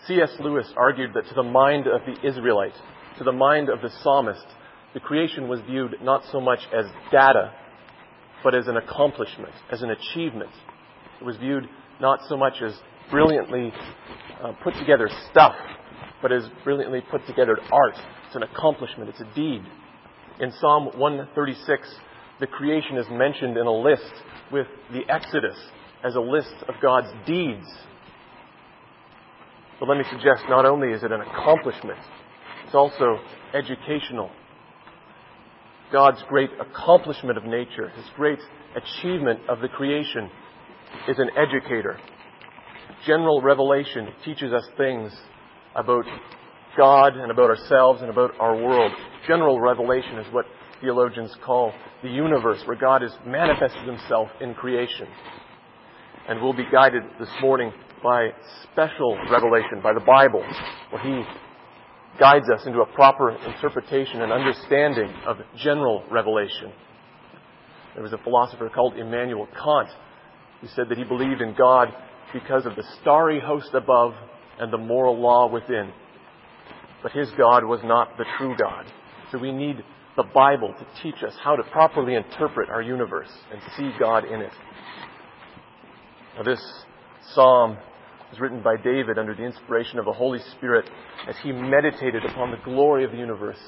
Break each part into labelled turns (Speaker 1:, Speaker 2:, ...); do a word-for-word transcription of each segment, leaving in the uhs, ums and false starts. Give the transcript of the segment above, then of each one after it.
Speaker 1: C S Lewis argued that to the mind of the Israelite, to the mind of the psalmist, the creation was viewed not so much as data, but as an accomplishment, as an achievement. It was viewed not so much as brilliantly uh, put together stuff, but as brilliantly put together art. It's an accomplishment. It's a deed. In Psalm one thirty-six, the creation is mentioned in a list with the Exodus as a list of God's deeds. But let me suggest, not only is it an accomplishment, it's also educational. God's great accomplishment of nature, His great achievement of the creation, is an educator. General revelation teaches us things about God and about ourselves and about our world. General revelation is what theologians call the universe, where God has manifested Himself in creation. And we'll be guided this morning by special revelation, by the Bible, where He guides us into a proper interpretation and understanding of general revelation. There was a philosopher called Immanuel Kant who said that he believed in God because of the starry host above and the moral law within. But his God was not the true God. So we need the Bible to teach us how to properly interpret our universe and see God in it. Now, this psalm was written by David under the inspiration of the Holy Spirit as he meditated upon the glory of the universe.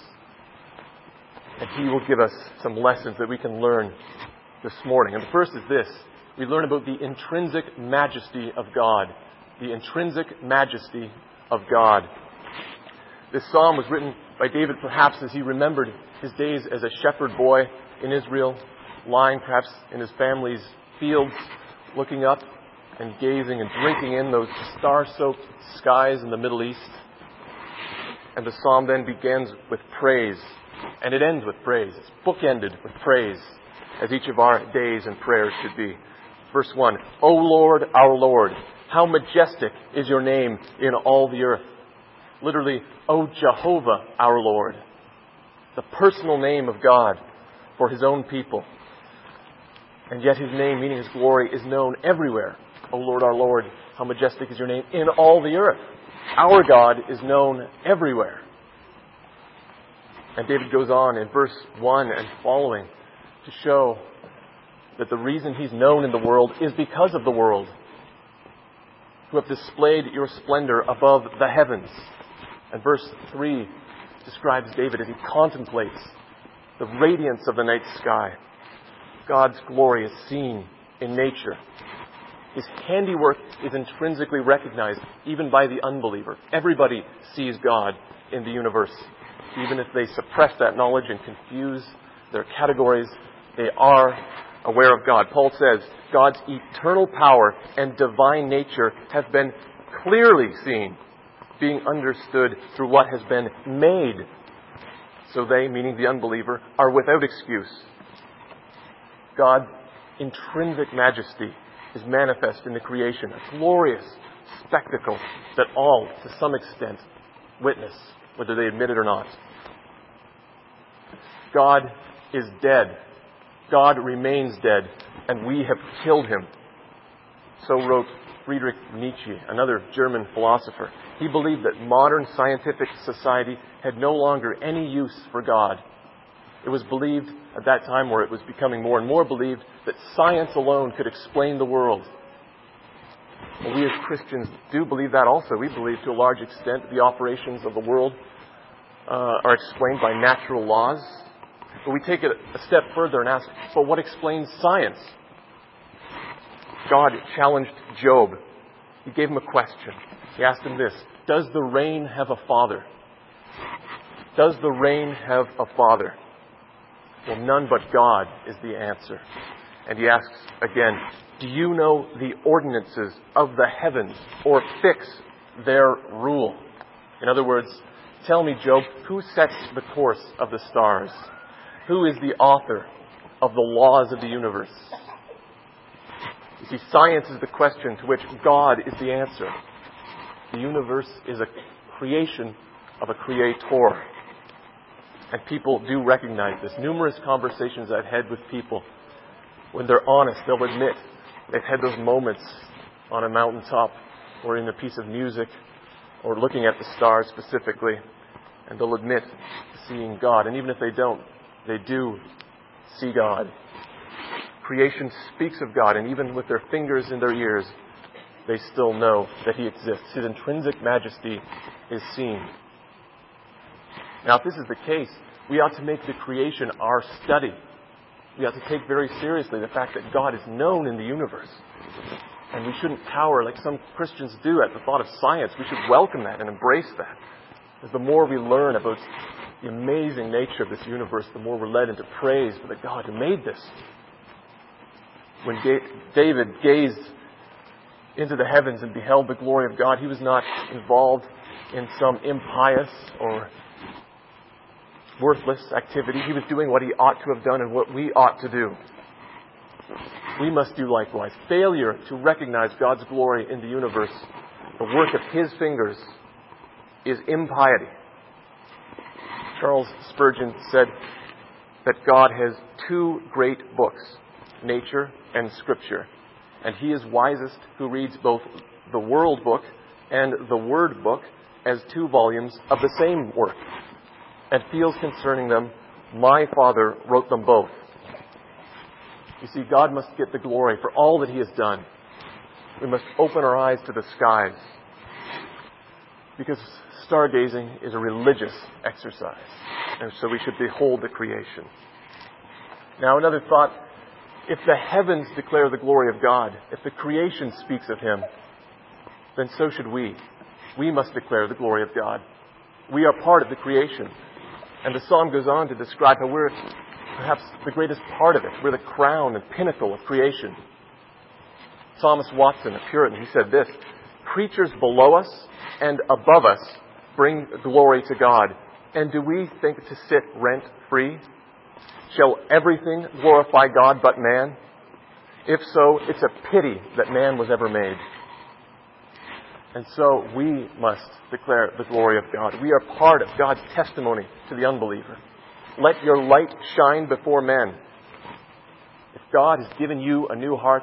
Speaker 1: And he will give us some lessons that we can learn this morning. And the first is this. We learn about the intrinsic majesty of God. The intrinsic majesty of God. This psalm was written by David perhaps as he remembered his days as a shepherd boy in Israel, lying perhaps in his family's fields, looking up and gazing and drinking in those star-soaked skies in the Middle East. And the psalm then begins with praise, and it ends with praise. It's bookended with praise, as each of our days and prayers should be. Verse one, O Lord, our Lord, how majestic is your name in all the earth. Literally, O Jehovah, our Lord. The personal name of God for His own people. And yet His name, meaning His glory, is known everywhere. O Lord, our Lord, how majestic is your name in all the earth. Our God is known everywhere. And David goes on in verse one and following to show that the reason He's known in the world is because of the world, who have displayed your splendor above the heavens. And verse three describes David as he contemplates the radiance of the night sky. God's glory is seen in nature. His handiwork is intrinsically recognized even by the unbeliever. Everybody sees God in the universe. Even if they suppress that knowledge and confuse their categories, they are aware of God. Paul says, God's eternal power and divine nature have been clearly seen, being understood through what has been made. So they, meaning the unbeliever, are without excuse. God's intrinsic majesty is manifest in the creation, a glorious spectacle that all, to some extent, witness, whether they admit it or not. God is dead. God remains dead, and we have killed Him. So wrote Friedrich Nietzsche, another German philosopher. He believed that modern scientific society had no longer any use for God. It was believed at that time, where it was becoming more and more believed, that science alone could explain the world. Well, we as Christians do believe that also. We believe to a large extent the operations of the world uh, are explained by natural laws. But we take it a step further and ask, well, what explains science? God challenged Job. He gave him a question. He asked him this, does the rain have a father? Does the rain have a father? Well, none but God is the answer. And he asks again, do you know the ordinances of the heavens, or fix their rule? In other words, tell me, Job, who sets the course of the stars? Who is the author of the laws of the universe? You see, science is the question to which God is the answer. The universe is a creation of a creator. And people do recognize this. Numerous conversations I've had with people, when they're honest, they'll admit they've had those moments on a mountaintop or in a piece of music or looking at the stars specifically, and they'll admit to seeing God. And even if they don't, they do see God. Creation speaks of God, and even with their fingers in their ears, they still know that He exists. His intrinsic majesty is seen. Now, if this is the case, we ought to make the creation our study. We ought to take very seriously the fact that God is known in the universe. And we shouldn't cower like some Christians do at the thought of science. We should welcome that and embrace that. Because the more we learn about the amazing nature of this universe, the more we're led into praise for the God who made this. When Ga- David gazed into the heavens and beheld the glory of God, he was not involved in some impious or worthless activity. He was doing what he ought to have done and what we ought to do. We must do likewise. Failure to recognize God's glory in the universe, the work of His fingers, is impiety. Charles Spurgeon said that God has two great books, nature and Scripture, and He is wisest who reads both the world book and the word book as two volumes of the same work, and feels concerning them, my Father wrote them both. You see, God must get the glory for all that He has done. We must open our eyes to the skies, because stargazing is a religious exercise, and so we should behold the creation. Now, another thought, if the heavens declare the glory of God, if the creation speaks of Him, then so should we. We must declare the glory of God. We are part of the creation. And the psalm goes on to describe how we're perhaps the greatest part of it. We're the crown and pinnacle of creation. Thomas Watson, a Puritan, he said this, creatures below us and above us bring glory to God. And do we think to sit rent-free? Shall everything glorify God but man? If so, it's a pity that man was ever made. And so we must declare the glory of God. We are part of God's testimony to the unbeliever. Let your light shine before men. If God has given you a new heart,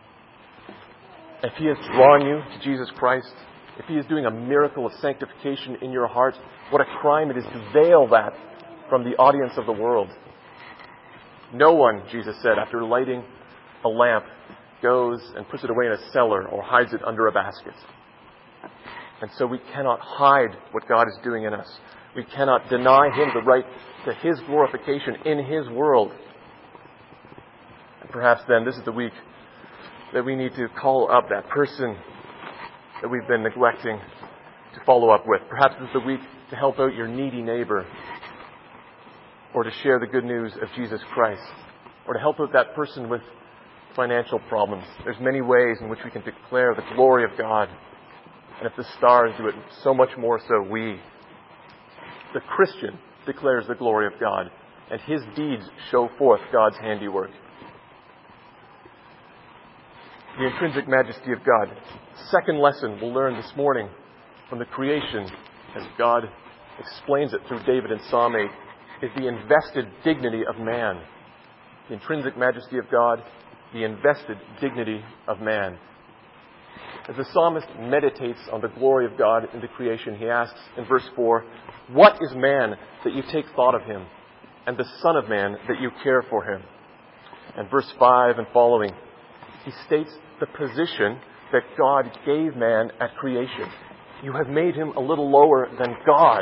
Speaker 1: if He has drawn you to Jesus Christ, if He is doing a miracle of sanctification in your heart, what a crime it is to veil that from the audience of the world. No one, Jesus said, after lighting a lamp, goes and puts it away in a cellar or hides it under a basket. And so we cannot hide what God is doing in us. We cannot deny Him the right to His glorification in His world. And perhaps then this is the week that we need to call up that person that we've been neglecting to follow up with. Perhaps this is the week to help out your needy neighbor, or to share the good news of Jesus Christ, or to help out that person with financial problems. There's many ways in which we can declare the glory of God. And if the stars do it, so much more so we. The Christian declares the glory of God, and his deeds show forth God's handiwork. The intrinsic majesty of God. Second lesson we'll learn this morning from the creation, as God explains it through David in Psalm eight, is the invested dignity of man. The intrinsic majesty of God, the invested dignity of man. As the psalmist meditates on the glory of God in the creation, he asks in verse four, what is man that you take thought of him, and the Son of Man that you care for him? And verse five and following, he states the position that God gave man at creation. You have made him a little lower than God.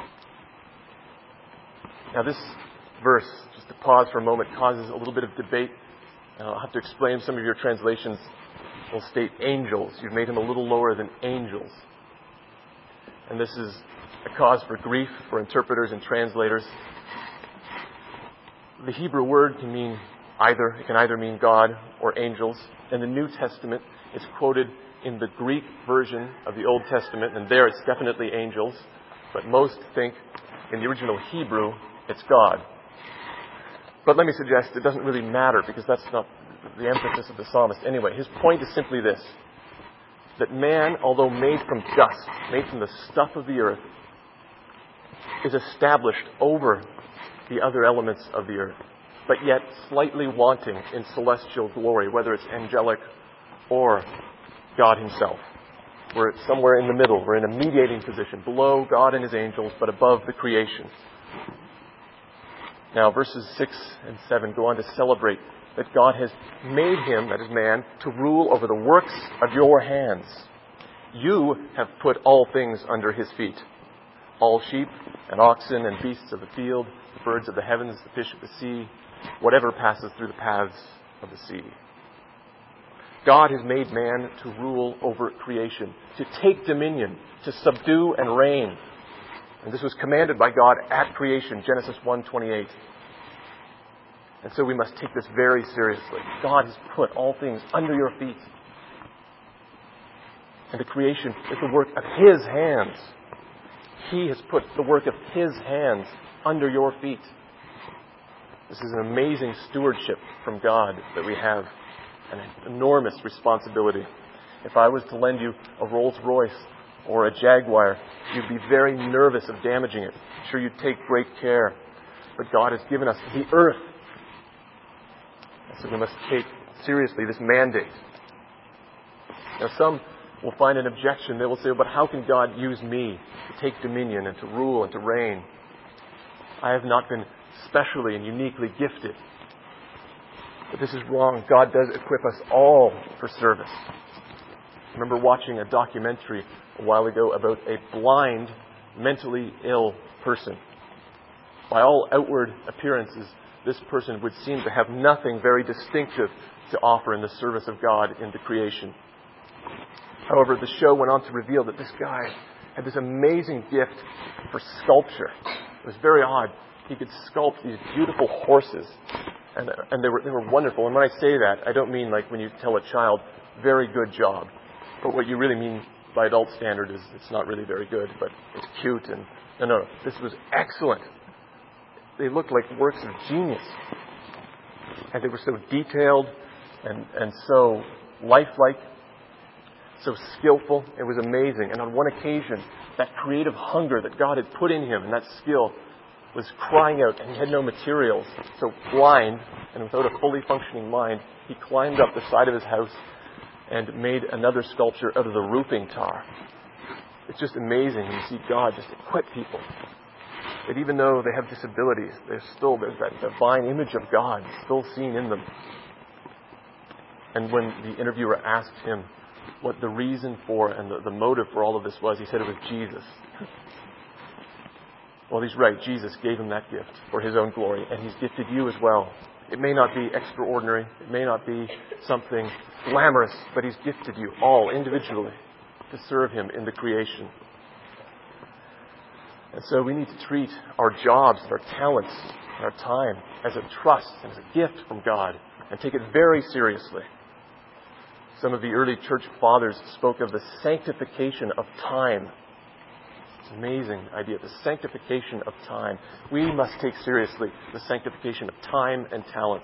Speaker 1: Now this verse, just to pause for a moment, causes a little bit of debate. And I'll have to explain. Some of your translations will state angels. You've made him a little lower than angels. And this is a cause for grief for interpreters and translators. The Hebrew word can mean either. It can either mean God or angels. In the New Testament, it's quoted in the Greek version of the Old Testament, and there it's definitely angels. But most think in the original Hebrew, it's God. But let me suggest it doesn't really matter, because that's not the emphasis of the psalmist. Anyway, his point is simply this, that man, although made from dust, made from the stuff of the earth, is established over the other elements of the earth, but yet slightly wanting in celestial glory, whether it's angelic or God himself. We're somewhere in the middle. We're in a mediating position, below God and His angels, but above the creation. Now, verses six and seven go on to celebrate that God has made Him, that is man, to rule over the works of your hands. You have put all things under His feet. All sheep and oxen and beasts of the field, the birds of the heavens, the fish of the sea, whatever passes through the paths of the sea. God has made man to rule over creation, to take dominion, to subdue and reign. And this was commanded by God at creation, Genesis one twenty-eight. And so we must take this very seriously. God has put all things under your feet. And the creation is the work of His hands. He has put the work of His hands under your feet. This is an amazing stewardship from God that we have. An enormous responsibility. If I was to lend you a Rolls Royce or a Jaguar, you'd be very nervous of damaging it. I'm sure you'd take great care. But God has given us the earth. So we must take seriously this mandate. Now some will find an objection. They will say, but how can God use me to take dominion and to rule and to reign? I have not been specially and uniquely gifted. But this is wrong. God does equip us all for service. I remember watching a documentary a while ago about a blind, mentally ill person. By all outward appearances, this person would seem to have nothing very distinctive to offer in the service of God in the creation. However, the show went on to reveal that this guy had this amazing gift for sculpture. It was very odd. He could sculpt these beautiful horses. And, and they were they were wonderful. And when I say that, I don't mean like when you tell a child, very good job. But what you really mean by adult standard is it's not really very good, but it's cute. And no, no, this was excellent. They looked like works of genius. And they were so detailed and, and so lifelike, so skillful. It was amazing. And on one occasion, that creative hunger that God had put in him and that skill was crying out, and he had no materials. So blind and without a fully functioning mind, he climbed up the side of his house and made another sculpture out of the roofing tar. It's just amazing when you see God just equip people. That even though they have disabilities, there's still there's that divine image of God still seen in them. And when the interviewer asked him what the reason for and the, the motive for all of this was, he said it was Jesus. Well, he's right. Jesus gave him that gift for His own glory, and He's gifted you as well. It may not be extraordinary. It may not be something glamorous, but He's gifted you all individually to serve Him in the creation. And so we need to treat our jobs, our talents, our time as a trust, as a gift from God, and take it very seriously. Some of the early church fathers spoke of the sanctification of time. Amazing idea, the sanctification of time. We must take seriously the sanctification of time and talents.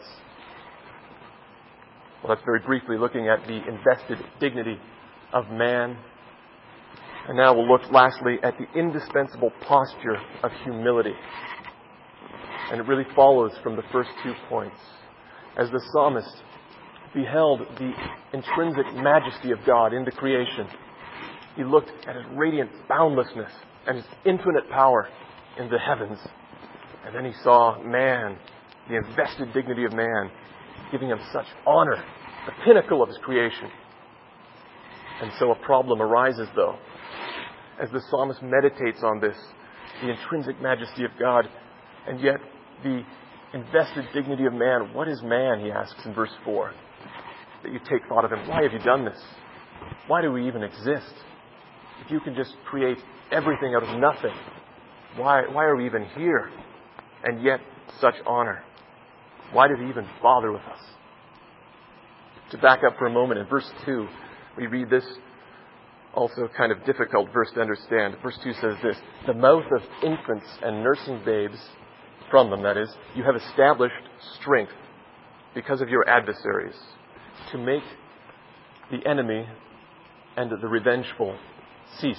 Speaker 1: Well, that's very briefly looking at the invested dignity of man. And now we'll look lastly at the indispensable posture of humility. And it really follows from the first two points. As the psalmist beheld the intrinsic majesty of God in the creation, he looked at His radiant boundlessness and His infinite power in the heavens. And then he saw man, the invested dignity of man, giving him such honor, the pinnacle of His creation. And so a problem arises, though, as the psalmist meditates on this, the intrinsic majesty of God, and yet the invested dignity of man. What is man, he asks in verse four, that you take thought of him? Why have you done this? Why do we even exist? If you can just create everything out of nothing, why, why are we even here? And yet, such honor. Why did He even bother with us? To back up for a moment, in verse two, we read this also kind of difficult verse to understand. Verse two says this: the mouth of infants and nursing babes, from them that is, you have established strength because of your adversaries, to make the enemy and the revengeful cease.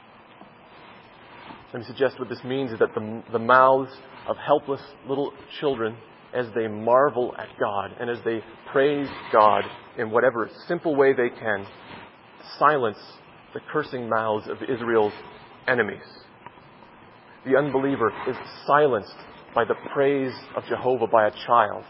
Speaker 1: Let me suggest what this means is that the, the mouths of helpless little children, as they marvel at God and as they praise God in whatever simple way they can, silence the cursing mouths of Israel's enemies. The unbeliever is silenced by the praise of Jehovah by a child.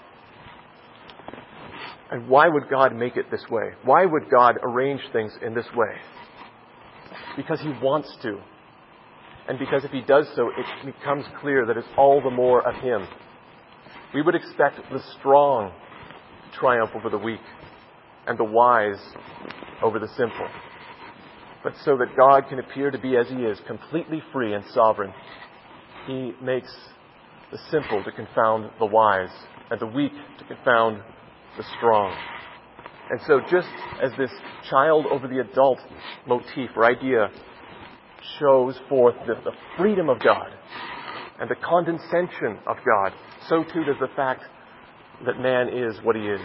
Speaker 1: And why would God make it this way? Why would God arrange things in this way? Because He wants to. And because if He does so, it becomes clear that it's all the more of Him. We would expect the strong to triumph over the weak and the wise over the simple. But so that God can appear to be as He is, completely free and sovereign, He makes the simple to confound the wise and the weak to confound the strong. And so just as this child over the adult motif or idea shows forth the, the freedom of God and the condescension of God, so too does the fact that man is what he is.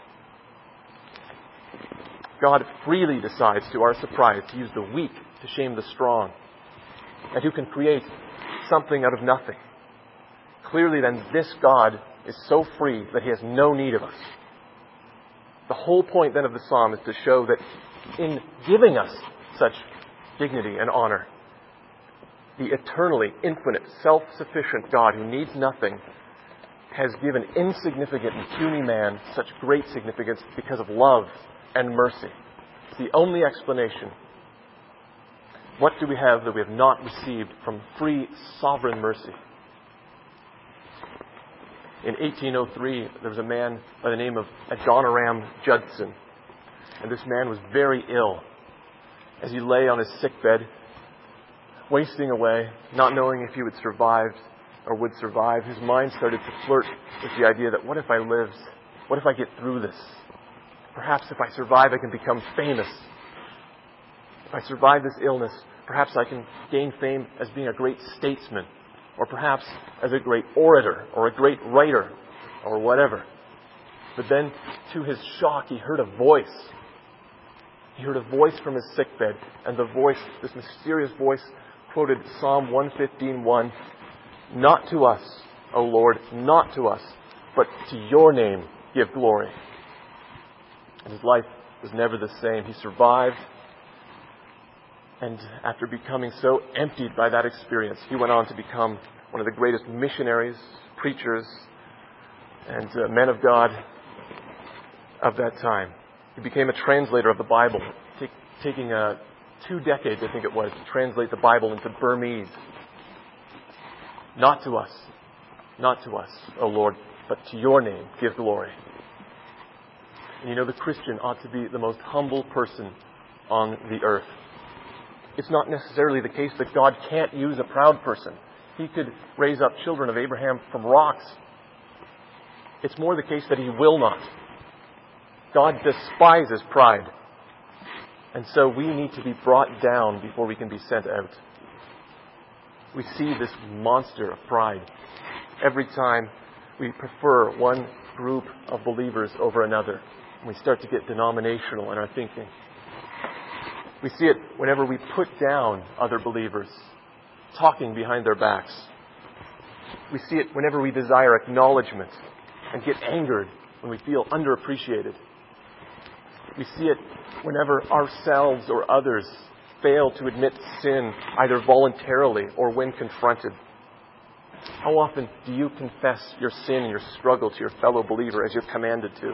Speaker 1: God freely decides, to our surprise, to use the weak to shame the strong, and who can create something out of nothing. Clearly then, this God is so free that He has no need of us. The whole point then of the psalm is to show that in giving us such dignity and honor, the eternally infinite, self-sufficient God who needs nothing has given insignificant and puny man such great significance because of love and mercy. It's the only explanation. What do we have that we have not received from free, sovereign mercy? In eighteen oh three, there was a man by the name of Adoniram Judson. And this man was very ill. As he lay on his sickbed, wasting away, not knowing if he would survive or would survive, his mind started to flirt with the idea that what if I live? What if I get through this? Perhaps if I survive, I can become famous. If I survive this illness, perhaps I can gain fame as being a great statesman, or perhaps as a great orator, or a great writer, or whatever. But then, to his shock, he heard a voice. He heard a voice from his sickbed, and the voice, this mysterious voice, quoted Psalm one fifteen one, "Not to us, O Lord, not to us, but to your name give glory." And his life was never the same. He survived, and after becoming so emptied by that experience, he went on to become one of the greatest missionaries, preachers, and uh, men of God of that time. He became a translator of the Bible, take, taking uh, two decades, I think it was, to translate the Bible into Burmese. Not to us, not to us, O Lord, but to your name give glory. And you know, the Christian ought to be the most humble person on the earth. It's not necessarily the case that God can't use a proud person. He could raise up children of Abraham from rocks. It's more the case that He will not. God despises pride. And so we need to be brought down before we can be sent out. We see this monster of pride every time we prefer one group of believers over another. And we start to get denominational in our thinking. We see it whenever we put down other believers, talking behind their backs. We see it whenever we desire acknowledgement and get angered when we feel underappreciated. We see it whenever ourselves or others fail to admit sin, either voluntarily or when confronted. How often do you confess your sin and your struggle to your fellow believer as you're commanded to?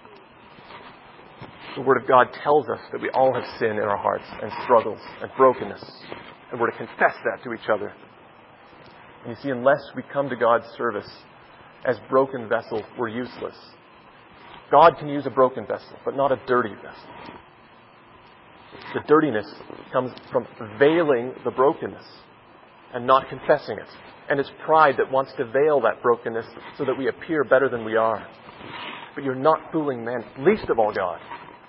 Speaker 1: The Word of God tells us that we all have sin in our hearts and struggles and brokenness. And we're to confess that to each other. And you see, unless we come to God's service as broken vessels, we're useless. God can use a broken vessel, but not a dirty vessel. The dirtiness comes from veiling the brokenness and not confessing it. And it's pride that wants to veil that brokenness so that we appear better than we are. But you're not fooling man, least of all God.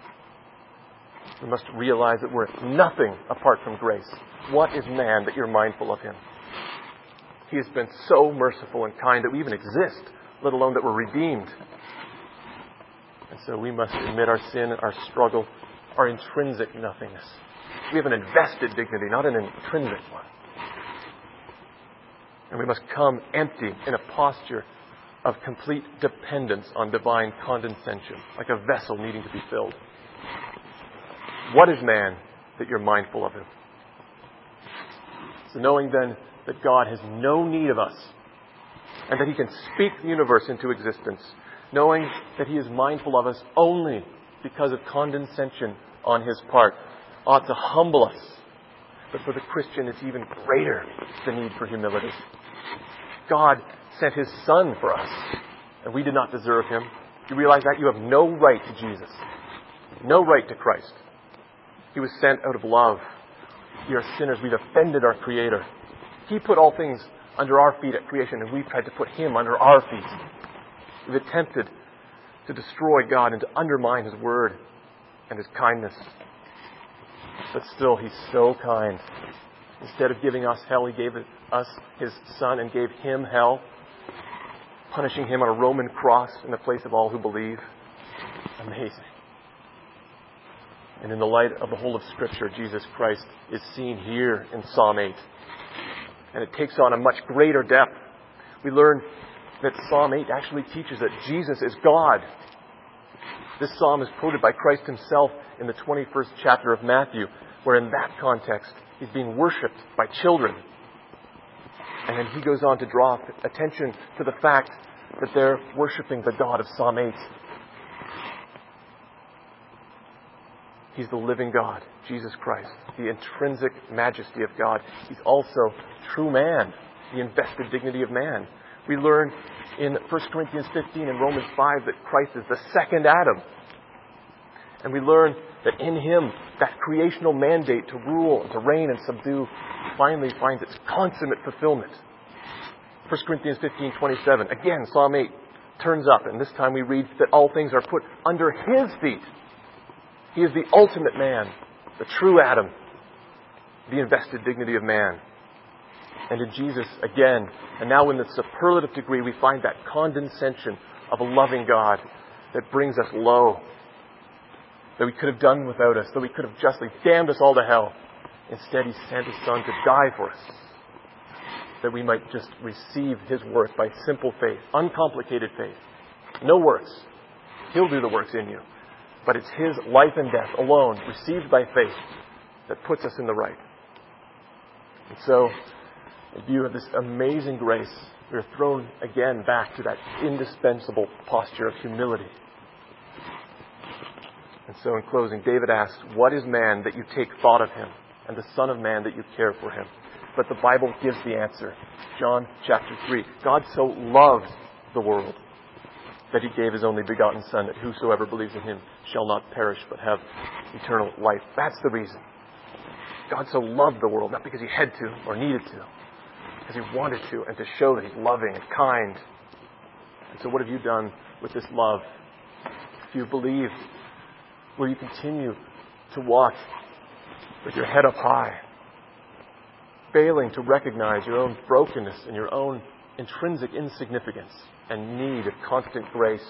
Speaker 1: We must realize that we're nothing apart from grace. What is man that you're mindful of him? He has been so merciful and kind that we even exist, let alone that we're redeemed. And so we must admit our sin, our struggle, our intrinsic nothingness. We have an invested dignity, not an intrinsic one. And we must come empty in a posture of complete dependence on divine condescension, like a vessel needing to be filled. What is man that you're mindful of him. So knowing then that God has no need of us and that he can speak the universe into existence, knowing that he is mindful of us only because of condescension on his part, ought to humble us. But for the Christian, it's even greater, the need for humility. God sent his Son for us, and we did not deserve him. You realize that? You have no right to Jesus. No right to Christ. He was sent out of love. We are sinners. We've offended our Creator. He put all things under our feet at creation, and we've tried to put him under our feet. We've attempted to destroy God and to undermine his word and his kindness. But still, he's so kind. Instead of giving us hell, he gave us his Son and gave him hell, punishing him on a Roman cross in the place of all who believe. Amazing. And in the light of the whole of Scripture, Jesus Christ is seen here in Psalm eight. And it takes on a much greater depth. We learn that Psalm eight actually teaches that Jesus is God. This psalm is quoted by Christ himself in the twenty-first chapter of Matthew, where in that context, he's being worshipped by children. And then he goes on to draw attention to the fact that they're worshipping the God of Psalm eight. He's the living God, Jesus Christ, the intrinsic majesty of God. He's also true man, the invested dignity of man. We learn in First Corinthians fifteen and Romans five that Christ is the second Adam. And we learn that in him, that creational mandate to rule and to reign and subdue finally finds its consummate fulfillment. First Corinthians fifteen twenty-seven. Again, Psalm eight turns up, and this time we read that all things are put under his feet. He is the ultimate man, the true Adam, the invested dignity of man. And in Jesus, again, and now in the superlative degree, we find that condescension of a loving God that brings us low, that we could have done without us, that we could have justly damned us all to hell. Instead, he sent his Son to die for us, that we might just receive his work by simple faith, uncomplicated faith. No works. He'll do the works in you. But it's his life and death alone, received by faith, that puts us in the right. And so, in view of this amazing grace, we are thrown again back to that indispensable posture of humility. And so in closing, David asks, "What is man that you take thought of him, and the Son of Man that you care for him?" But the Bible gives the answer. John chapter three. God so loved the world that he gave his only begotten Son, that whosoever believes in him shall not perish but have eternal life. That's the reason. God so loved the world, not because he had to or needed to, because he wanted to, and to show that he's loving and kind. And so what have you done with this love? If you believe, will you continue to walk with your head up high, failing to recognize your own brokenness and your own intrinsic insignificance and need of constant grace?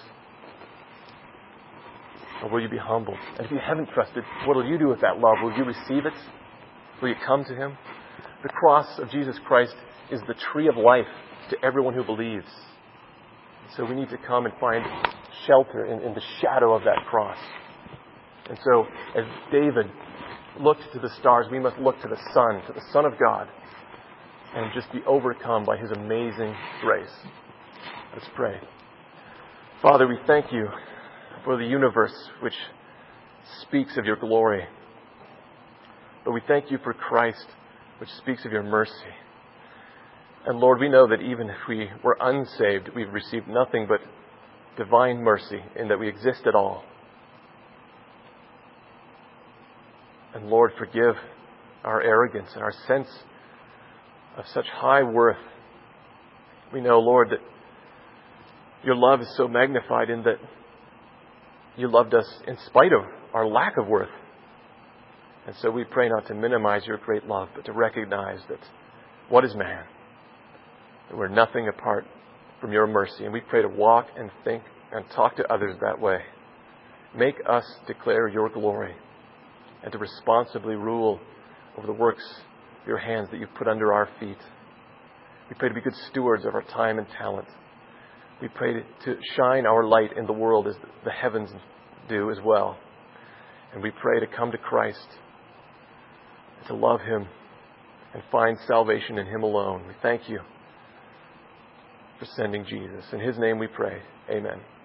Speaker 1: Or will you be humbled? And if you haven't trusted, what will you do with that love? Will you receive it? Will you come to him? The cross of Jesus Christ is the tree of life to everyone who believes. So we need to come and find shelter in, in the shadow of that cross. And so, as David looked to the stars, we must look to the Son, to the Son of God, and just be overcome by his amazing grace. Let's pray. Father, we thank you for the universe which speaks of your glory. But we thank you for Christ, which speaks of your mercy. And Lord, we know that even if we were unsaved, we've received nothing but divine mercy in that we exist at all. And Lord, forgive our arrogance and our sense of such high worth. We know, Lord, that your love is so magnified in that you loved us in spite of our lack of worth. And so we pray not to minimize your great love, but to recognize that what is man? That we're nothing apart from your mercy. And we pray to walk and think and talk to others that way. Make us declare your glory and to responsibly rule over the works of your hands that you've put under our feet. We pray to be good stewards of our time and talent. We pray to shine our light in the world as the heavens do as well. And we pray to come to Christ and to love Him and find salvation in Him alone. We thank You for sending Jesus. In His name we pray. Amen.